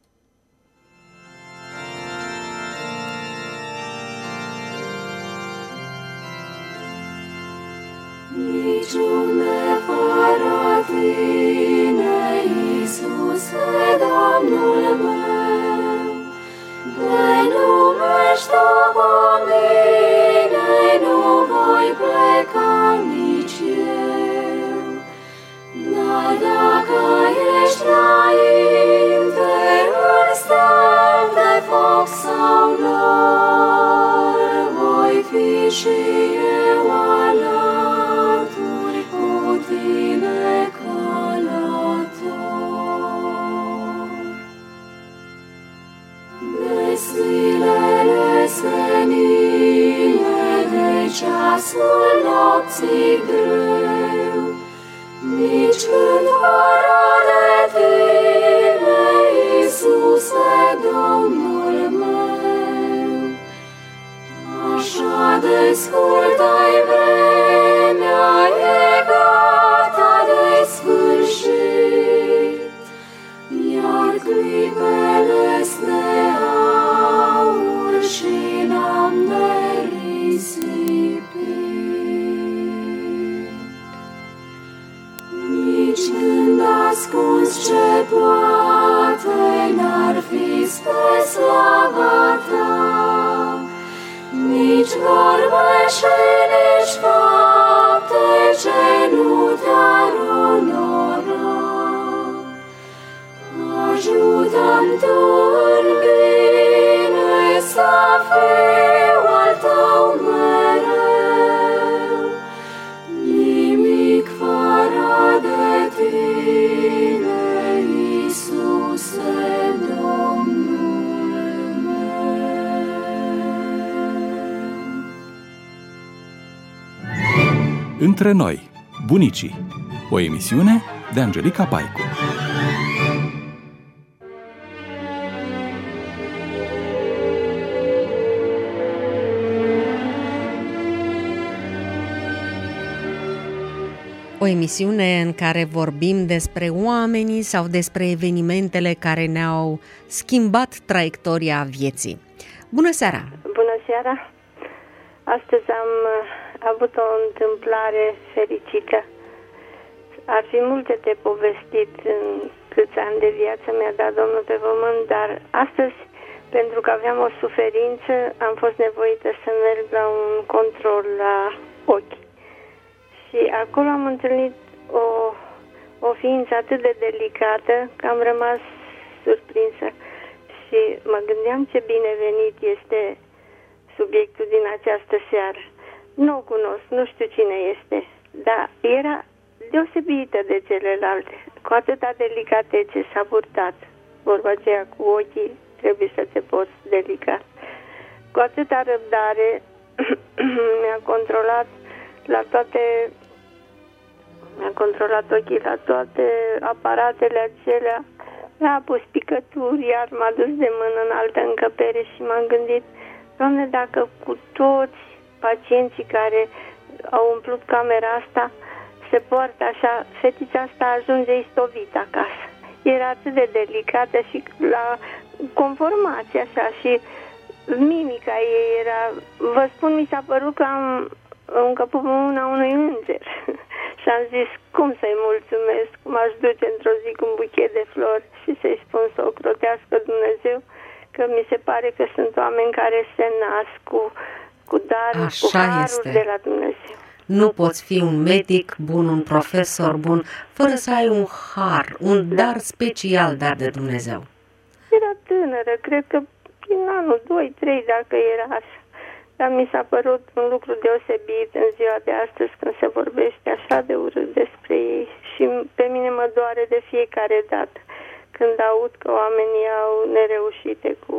Niciunde fără tine, Iisuse, Domnul meu, de numești tu cu mine, nu voi pleca nici eu. Dar dacă ești înainte, în stăm de foc sau nor, voi fi și eu alături cu tine călător. De zilele senine, de ceasul nopții greu, nici când fără de tine, Iisuse, Domnul meu. Așa de scurtă-i vremea, e gata de sfârșit, iar clipele-s de aur și n-am nerisipit. Nici când ascuns ce poate n-ar fi spre slava ta, nici vorbe și nici fapte ce nu te-ar onora. Ajută-mi tu în bine să fiu al tău mereu, nimic fără de tine, Iisuse, Domnul meu. Între noi, bunicii, o emisiune de Angelica Paicu. O emisiune în care vorbim despre oamenii sau despre evenimentele care ne-au schimbat traiectoria vieții. Bună seara! Bună seara! Astăzi am avut o întâmplare fericită. Ar fi multe de povestit în câți ani de viață mi-a dat Domnul pe pământ, dar astăzi, pentru că aveam o suferință, am fost nevoită să merg la un control la ochi. Și acolo am întâlnit o, o ființă atât de delicată că am rămas surprinsă. Și mă gândeam ce binevenit este subiectul din această seară. Nu o cunosc, nu știu cine este, dar era deosebită de celelalte. Cu atâta delicatețe s-a purtat. Vorba aceea cu ochii, trebuie să te poți delicat. Cu atâta răbdare mi-a controlat la toate mi-a controlat ochii la toate aparatele acelea. Mi-a pus picături, iar m-a dus de mână în altă încăpere și m-am gândit, Doamne, dacă cu toți pacienții care au umplut camera asta se poartă așa, fetița asta ajunge istovită acasă. Era atât de delicată și la conformație așa și mimica ei era, vă spun, mi s-a părut că am încăput mâna unui înger. Și am zis, cum să-i mulțumesc, m-aș duce într-o zi cu un buchet de flori și să-i spun să o crotească Dumnezeu, că mi se pare că sunt oameni care se nasc cu, cu daruri, Așa cu haruri este. de la Dumnezeu. Nu poți fi un medic bun, un profesor bun, fără să ai un har, un dar special dat de Dumnezeu. Era tânără, cred că din anul doi trei, dacă era așa. Dar mi s-a părut un lucru deosebit în ziua de astăzi când se vorbește așa de urât despre ei. Și pe mine mă doare de fiecare dată când aud că oamenii au nereușite cu,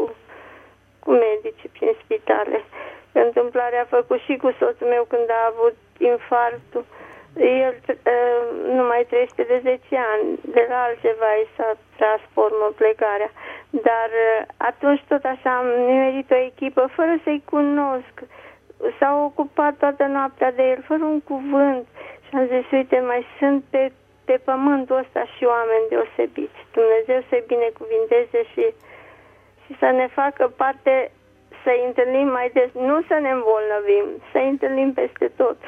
cu medicii prin spitale. Întâmplarea a făcut și cu soțul meu când a avut infarctul. El uh, nu mai trăiește de zece ani, de la altceva i s-a tras formă plecarea. Dar uh, atunci tot așa am nimerit o echipă fără să-i cunosc. S-au ocupat toată noaptea de el, fără un cuvânt. Și am zis, uite, mai sunt pe, pe pământul ăsta și oameni deosebiți. Dumnezeu să-i binecuvinteze și, și să ne facă parte, să-i întâlnim mai des, nu să ne îmbolnăvim, să-i întâlnim peste tot.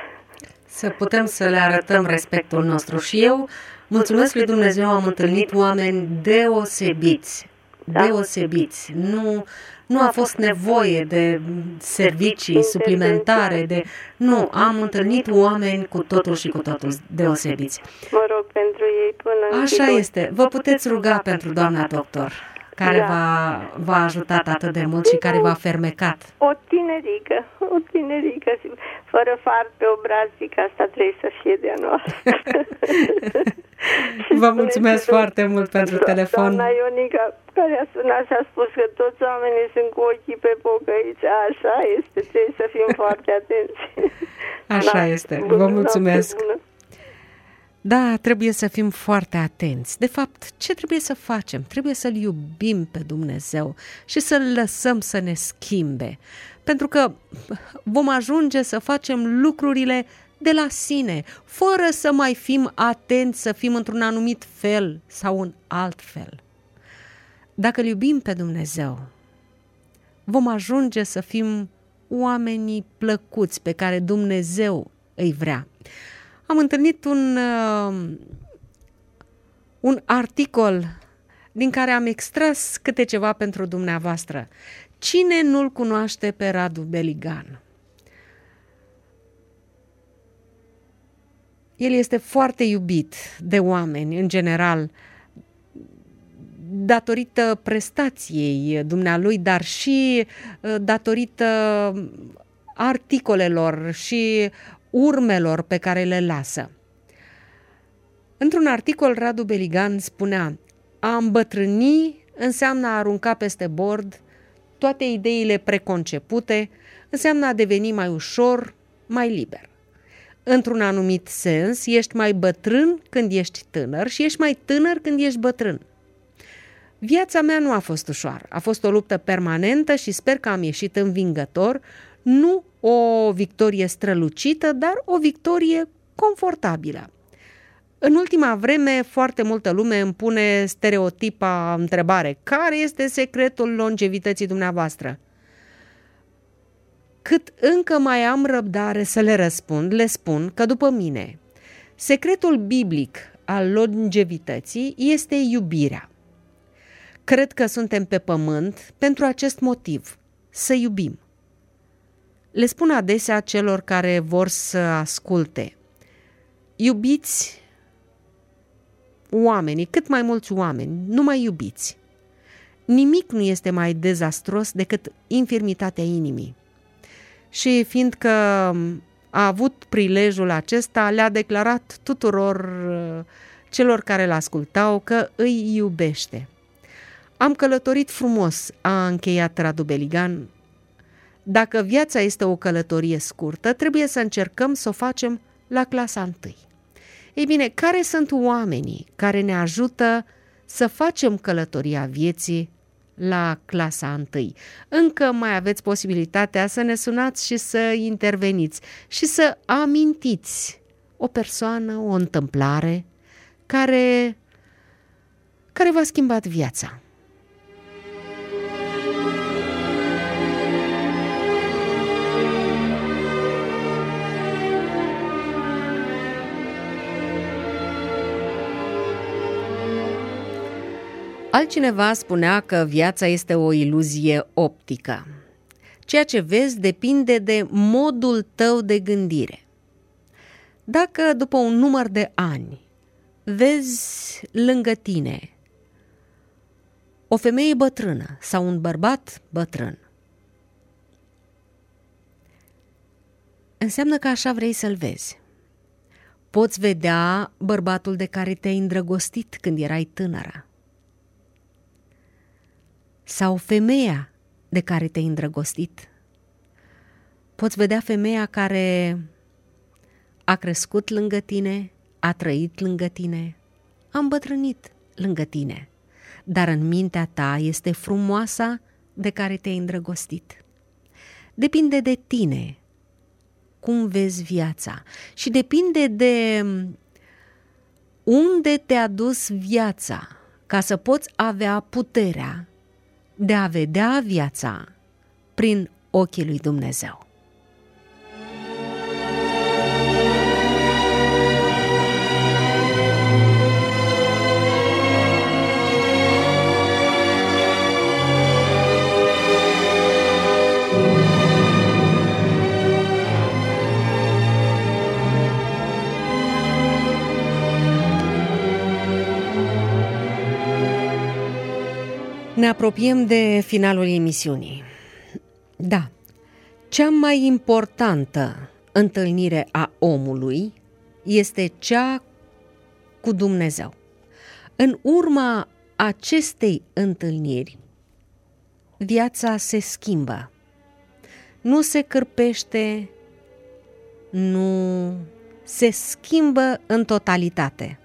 Să putem să le arătăm respectul nostru. Și eu, mulțumesc lui Dumnezeu, am întâlnit oameni deosebiți, deosebiți. Nu, nu a fost nevoie de servicii suplimentare, de... nu, am întâlnit oameni cu totul și cu totul deosebiți. Mă rog pentru ei până... Așa este. Vă puteți ruga pentru doamna doctor, care da. v-a, v-a ajutat atât de mult și care v-a fermecat. O tinerică, o tinerică, fără far pe obraz, zic, asta trebuie să fie de-a noastră. Vă mulțumesc foarte mult pentru do- telefon. Doamna Ionica, care a sunat și a spus că toți oamenii sunt cu ochii pe pocăiți. Așa este, trebuie să fim foarte atenți. Așa este, vă mulțumesc. Da, trebuie să fim foarte atenți. De fapt, ce trebuie să facem? Trebuie să-L iubim pe Dumnezeu și să-L lăsăm să ne schimbe. Pentru că vom ajunge să facem lucrurile de la sine, fără să mai fim atenți, să fim într-un anumit fel sau în alt fel. Dacă îl iubim pe Dumnezeu, vom ajunge să fim oamenii plăcuți pe care Dumnezeu îi vrea. Am întâlnit un, uh, un articol din care am extras câte ceva pentru dumneavoastră. Cine nu-l cunoaște pe Radu Beligan? El este foarte iubit de oameni, în general, datorită prestației dumnealui, dar și datorită articolelor și urmelor pe care le lasă. Într-un articol, Radu Beligan spunea: a îmbătrâni înseamnă a arunca peste bord toate ideile preconcepute, înseamnă a deveni mai ușor, mai liber. Într-un anumit sens, ești mai bătrân când ești tânăr și ești mai tânăr când ești bătrân. Viața mea nu a fost ușoară, a fost o luptă permanentă și sper că am ieșit învingător, nu o victorie strălucită, dar o victorie confortabilă. În ultima vreme, foarte multă lume îmi pune stereotipa întrebare: care este secretul longevității dumneavoastră? cât încă mai am răbdare să le răspund, le spun că după mine, secretul biblic al longevității este iubirea. Cred că suntem pe pământ pentru acest motiv, să iubim. Le spun adesea celor care vor să asculte: iubiți oamenii, cât mai mulți oameni, nu mai iubiți. Nimic nu este mai dezastros decât infirmitatea inimii. Și fiindcă a avut prilejul acesta, le-a declarat tuturor celor care l-ascultau că îi iubește. Am călătorit frumos, a încheiat Radu Beligan. Dacă viața este o călătorie scurtă, trebuie să încercăm să o facem la clasa întâi. Ei bine, care sunt oamenii care ne ajută să facem călătoria vieții la clasa întâi? Încă mai aveți posibilitatea să ne sunați și să interveniți și să amintiți o persoană, o întâmplare care, care v-a schimbat viața. Altcineva spunea că viața este o iluzie optică. Ceea ce vezi depinde de modul tău de gândire. Dacă după un număr de ani vezi lângă tine o femeie bătrână sau un bărbat bătrân, înseamnă că așa vrei să-l vezi. Poți vedea bărbatul de care te-ai îndrăgostit când erai tânără, sau femeia de care te-ai îndrăgostit. Poți vedea femeia care a crescut lângă tine, a trăit lângă tine, a îmbătrânit lângă tine, dar în mintea ta este frumoasa de care te-ai îndrăgostit. Depinde de tine cum vezi viața și depinde de unde te-a dus viața ca să poți avea puterea de a vedea viața prin ochii lui Dumnezeu. Ne apropiem de finalul emisiunii. Da, cea mai importantă întâlnire a omului este cea cu Dumnezeu. În urma acestei întâlniri, viața se schimbă. Nu se cârpește, nu se schimbă în totalitate.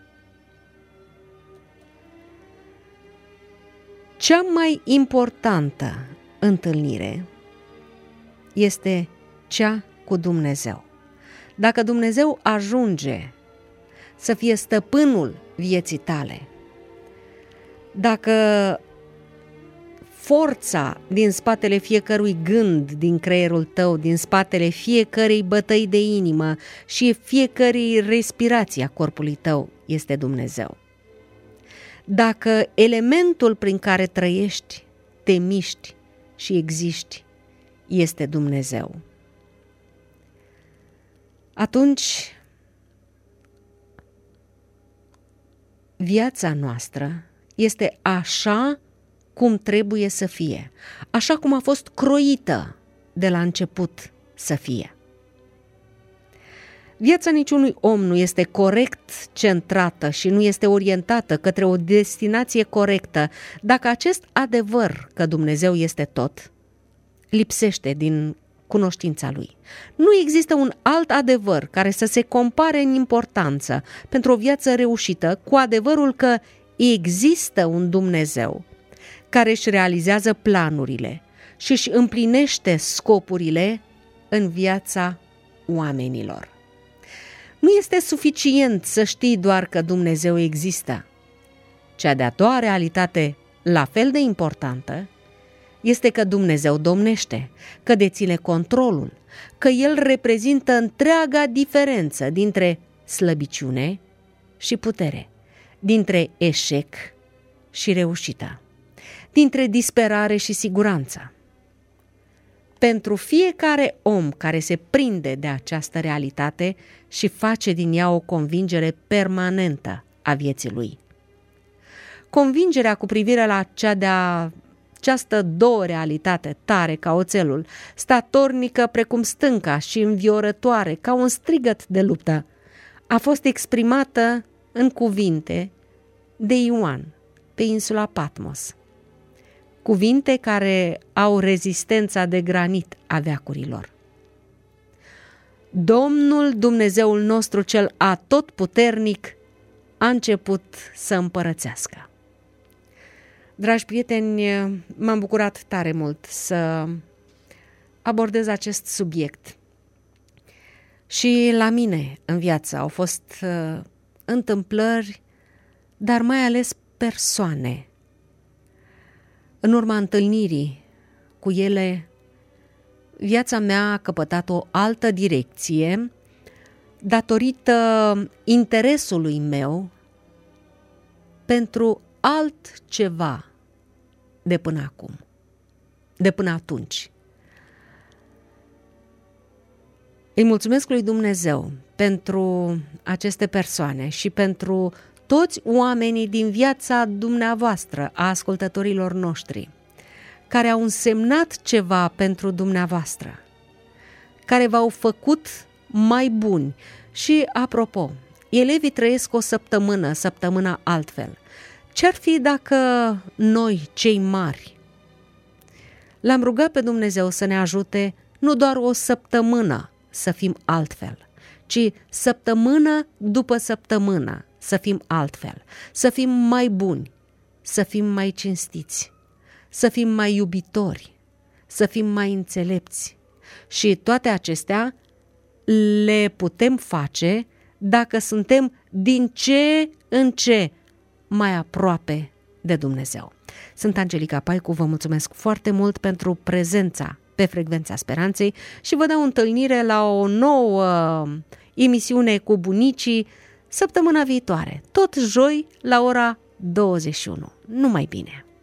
Cea mai importantă întâlnire este cea cu Dumnezeu. Dacă Dumnezeu ajunge să fie stăpânul vieții tale, dacă forța din spatele fiecărui gând din creierul tău, din spatele fiecărei bătăi de inimă și fiecărei respirații a corpului tău este Dumnezeu, dacă elementul prin care trăiești, te miști și existi este Dumnezeu, atunci viața noastră este așa cum trebuie să fie, așa cum a fost croită de la început să fie. Viața niciunui om nu este corect centrată și nu este orientată către o destinație corectă dacă acest adevăr că Dumnezeu este tot lipsește din cunoștința lui. Nu există un alt adevăr care să se compare în importanță pentru o viață reușită cu adevărul că există un Dumnezeu care își realizează planurile și își împlinește scopurile în viața oamenilor. Nu este suficient să știi doar că Dumnezeu există. Cea de-a doua realitate, la fel de importantă, este că Dumnezeu domnește, că deține controlul, că El reprezintă întreaga diferență dintre slăbiciune și putere, dintre eșec și reușită, dintre disperare și siguranță. Pentru fiecare om care se prinde de această realitate și face din ea o convingere permanentă a vieții lui. Convingerea cu privire la cea de-a această două realitate, tare ca oțelul, statornică precum stânca și înviorătoare ca un strigăt de luptă, a fost exprimată în cuvinte de Ioan pe insula Patmos. Cuvinte care au rezistența de granit a veacurilor. Domnul Dumnezeul nostru cel atotputernic a început să împărățească. Dragi prieteni, m-am bucurat tare mult să abordez acest subiect. Și la mine în viață au fost uh, întâmplări, dar mai ales persoane. În urma întâlnirii cu ele, viața mea a căpătat o altă direcție datorită interesului meu pentru altceva de până acum, de până atunci. Îi mulțumesc lui Dumnezeu pentru aceste persoane și pentru toți oamenii din viața dumneavoastră, a ascultătorilor noștri, care au însemnat ceva pentru dumneavoastră, care v-au făcut mai buni. Și, apropo, elevii trăiesc o săptămână, săptămâna altfel. Ce-ar fi dacă noi, cei mari, l-am rugat pe Dumnezeu să ne ajute nu doar o săptămână să fim altfel, ci săptămână după săptămână să fim altfel, să fim mai buni, să fim mai cinstiți, să fim mai iubitori, să fim mai înțelepți. Și toate acestea le putem face dacă suntem din ce în ce mai aproape de Dumnezeu. Sunt Angelica Paicu, vă mulțumesc foarte mult pentru prezența pe Frecvența Speranței și vă dau întâlnire la o nouă emisiune cu bunicii săptămâna viitoare, tot joi la ora douăzeci și unu. Numai bine!